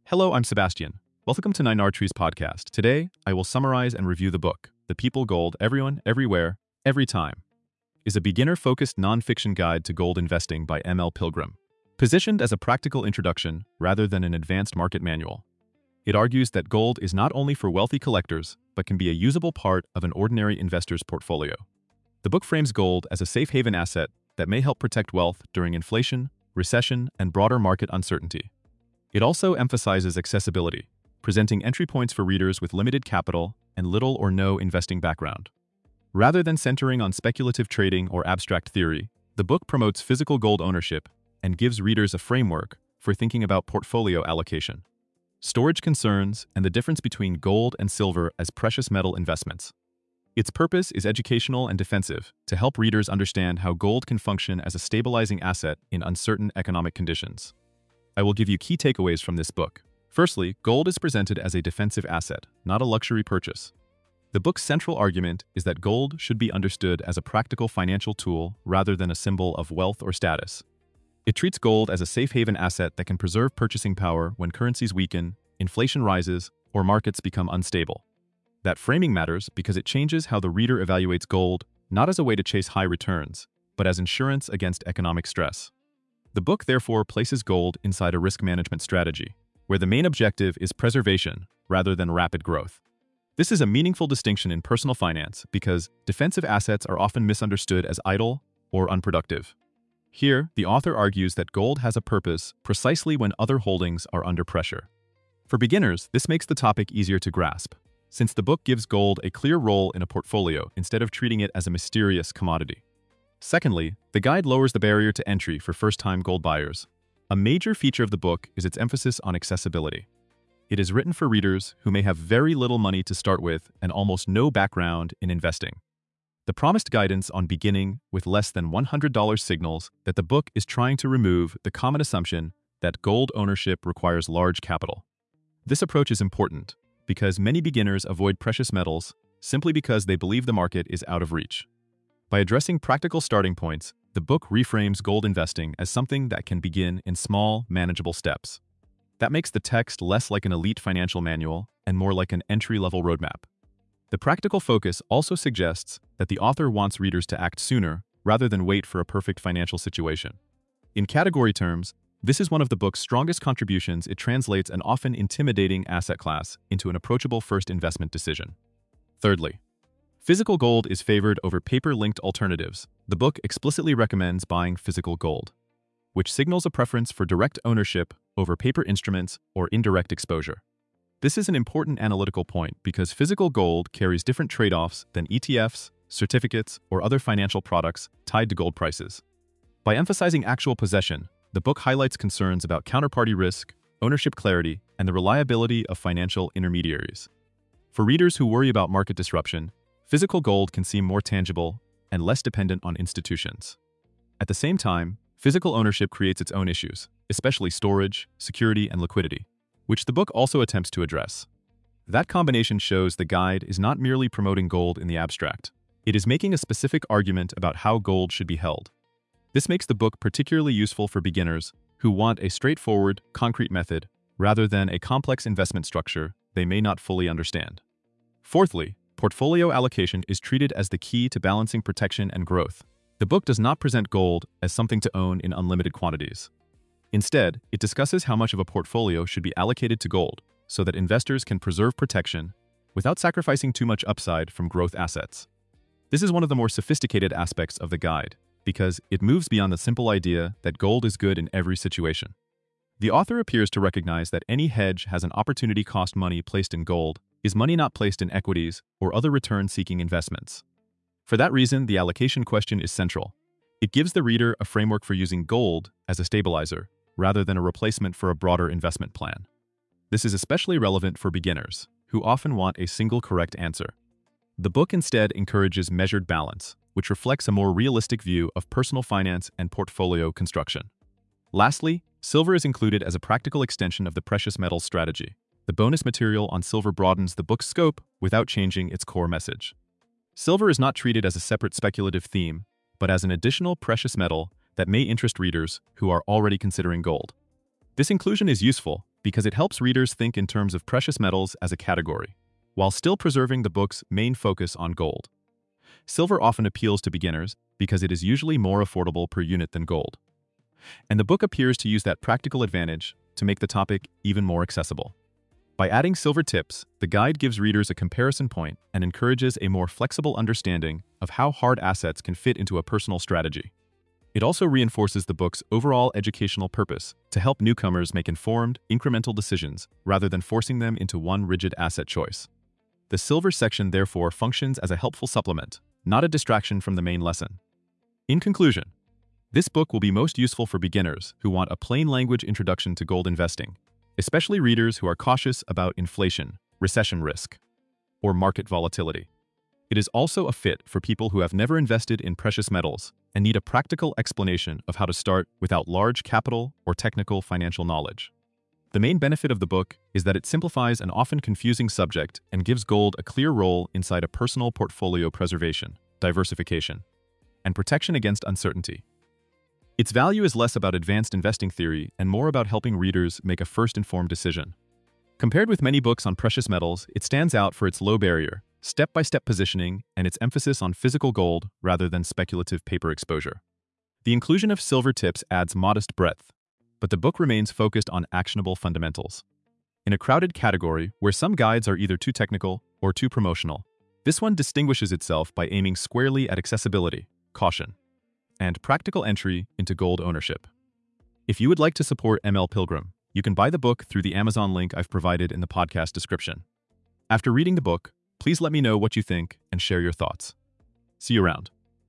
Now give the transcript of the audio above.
Hello, I'm Sebastian. Welcome to Nine Trees podcast. Today, I will summarize and review the book, The People Gold Everyone, Everywhere, Every Time, is a beginner-focused nonfiction guide to gold investing by M.L. Pilgrim. Positioned as a practical introduction rather than an advanced market manual, it argues that gold is not only for wealthy collectors, but can be a usable part of an ordinary investor's portfolio. The book frames gold as a safe haven asset that may help protect wealth during inflation, recession, and broader market uncertainty. It also emphasizes accessibility, presenting entry points for readers with limited capital and little or no investing background. Rather than centering on speculative trading or abstract theory, the book promotes physical gold ownership and gives readers a framework for thinking about portfolio allocation, storage concerns, and the difference between gold and silver as precious metal investments. Its purpose is educational and defensive, to help readers understand how gold can function as a stabilizing asset in uncertain economic conditions. I will give you key takeaways from this book. Firstly, gold is presented as a defensive asset, not a luxury purchase. The book's central argument is that gold should be understood as a practical financial tool rather than a symbol of wealth or status. It treats gold as a safe haven asset that can preserve purchasing power when currencies weaken, inflation rises, or markets become unstable. That framing matters because it changes how the reader evaluates gold, not as a way to chase high returns, but as insurance against economic stress. The book therefore places gold inside a risk management strategy, where the main objective is preservation rather than rapid growth. This is a meaningful distinction in personal finance because defensive assets are often misunderstood as idle or unproductive. Here, the author argues that gold has a purpose precisely when other holdings are under pressure. For beginners, this makes the topic easier to grasp, since the book gives gold a clear role in a portfolio instead of treating it as a mysterious commodity. Secondly, the guide lowers the barrier to entry for first-time gold buyers. A major feature of the book is its emphasis on accessibility. It is written for readers who may have very little money to start with and almost no background in investing. The promised guidance on beginning with less than $100 signals that the book is trying to remove the common assumption that gold ownership requires large capital. This approach is important because many beginners avoid precious metals simply because they believe the market is out of reach. By addressing practical starting points, the book reframes gold investing as something that can begin in small, manageable steps. That makes the text less like an elite financial manual and more like an entry-level roadmap. The practical focus also suggests that the author wants readers to act sooner rather than wait for a perfect financial situation. In category terms, this is one of the book's strongest contributions. It translates an often intimidating asset class into an approachable first investment decision. Thirdly, physical gold is favored over paper-linked alternatives. The book explicitly recommends buying physical gold, which signals a preference for direct ownership over paper instruments or indirect exposure. This is an important analytical point because physical gold carries different trade-offs than ETFs, certificates, or other financial products tied to gold prices. By emphasizing actual possession, the book highlights concerns about counterparty risk, ownership clarity, and the reliability of financial intermediaries. For readers who worry about market disruption, physical gold can seem more tangible and less dependent on institutions. At the same time, physical ownership creates its own issues, especially storage, security, and liquidity, which the book also attempts to address. That combination shows the guide is not merely promoting gold in the abstract. It is making a specific argument about how gold should be held. This makes the book particularly useful for beginners who want a straightforward, concrete method rather than a complex investment structure they may not fully understand. Fourthly, portfolio allocation is treated as the key to balancing protection and growth. The book does not present gold as something to own in unlimited quantities. Instead, it discusses how much of a portfolio should be allocated to gold so that investors can preserve protection without sacrificing too much upside from growth assets. This is one of the more sophisticated aspects of the guide because it moves beyond the simple idea that gold is good in every situation. The author appears to recognize that any hedge has an opportunity cost. Money placed in gold is money not placed in equities or other return-seeking investments. For that reason, the allocation question is central. It gives the reader a framework for using gold as a stabilizer rather than a replacement for a broader investment plan. This is especially relevant for beginners, who often want a single correct answer. The book instead encourages measured balance, which reflects a more realistic view of personal finance and portfolio construction. Lastly, silver is included as a practical extension of the precious metals strategy. The bonus material on silver broadens the book's scope without changing its core message. Silver is not treated as a separate speculative theme, but as an additional precious metal that may interest readers who are already considering gold. This inclusion is useful because it helps readers think in terms of precious metals as a category, while still preserving the book's main focus on gold. Silver often appeals to beginners because it is usually more affordable per unit than gold. And the book appears to use that practical advantage to make the topic even more accessible. By adding silver tips, the guide gives readers a comparison point and encourages a more flexible understanding of how hard assets can fit into a personal strategy. It also reinforces the book's overall educational purpose to help newcomers make informed, incremental decisions rather than forcing them into one rigid asset choice. The silver section therefore functions as a helpful supplement, not a distraction from the main lesson. In conclusion, this book will be most useful for beginners who want a plain language introduction to gold investing, especially readers who are cautious about inflation, recession risk, or market volatility. It is also a fit for people who have never invested in precious metals and need a practical explanation of how to start without large capital or technical financial knowledge. The main benefit of the book is that it simplifies an often confusing subject and gives gold a clear role inside a personal portfolio preservation, diversification, and protection against uncertainty. Its value is less about advanced investing theory and more about helping readers make a first informed decision. Compared with many books on precious metals, it stands out for its low barrier, step-by-step positioning, and its emphasis on physical gold rather than speculative paper exposure. The inclusion of silver tips adds modest breadth, but the book remains focused on actionable fundamentals. In a crowded category where some guides are either too technical or too promotional, this one distinguishes itself by aiming squarely at accessibility, caution, and practical entry into gold ownership. If you would like to support ML Pilgrim, you can buy the book through the Amazon link I've provided in the podcast description. After reading the book, please let me know what you think and share your thoughts. See you around.